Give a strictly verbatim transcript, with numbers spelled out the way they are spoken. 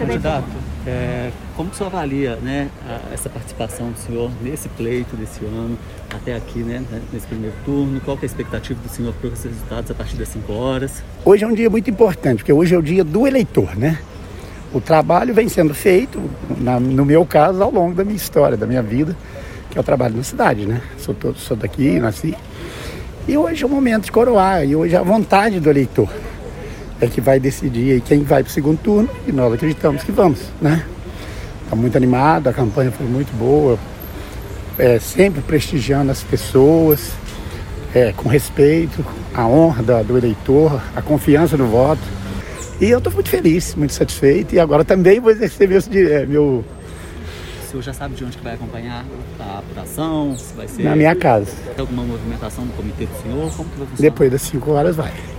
Candidato, é, como o senhor avalia, né, a, essa participação do senhor nesse pleito desse ano, até aqui, né, nesse primeiro turno? Qual que é a expectativa do senhor para os resultados a partir das cinco horas? Hoje é um dia muito importante, porque hoje é o dia do eleitor, né? O trabalho vem sendo feito, na, no meu caso, ao longo da minha história, da minha vida, que é o trabalho na cidade, né? Sou, todo, sou daqui, nasci. E hoje é o momento de coroar, e hoje é a vontade do eleitor é que vai decidir aí quem vai para o segundo turno, e nós acreditamos que vamos, né? Está muito animado, a campanha foi muito boa, é, sempre prestigiando as pessoas, é, com respeito, a honra da, do eleitor, a confiança no voto. E eu estou muito feliz, muito satisfeito, e agora também vou exercer meu... meu... O senhor já sabe de onde que vai acompanhar a apuração? Se vai ser... Na minha casa. Tem alguma movimentação do comitê do senhor? Como que vai funcionar? Depois das cinco horas vai.